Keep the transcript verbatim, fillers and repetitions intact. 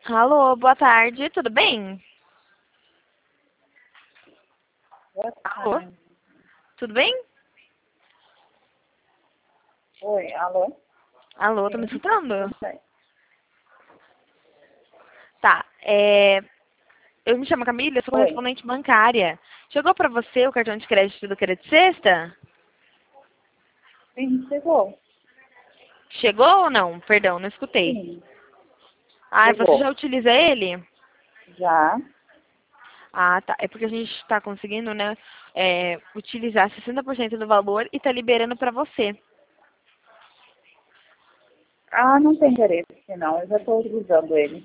Alô, boa tarde, tudo bem? Boa Alô, tarde. tudo bem? Oi, alô? Alô, tá me Sim, escutando? tudo bem. Tá, é, eu me chamo Camila, eu sou Oi, correspondente bancária. Chegou pra você o cartão de crédito do Crédito Sexta? sim, chegou. Chegou ou não? Perdão, não escutei. Sim, Ah, você já chegou. utiliza ele? Já. Ah, tá. É porque a gente está conseguindo, né, é, utilizar sessenta por cento do valor e tá liberando pra você. Ah, não tem interesse, não. Eu já estou utilizando ele.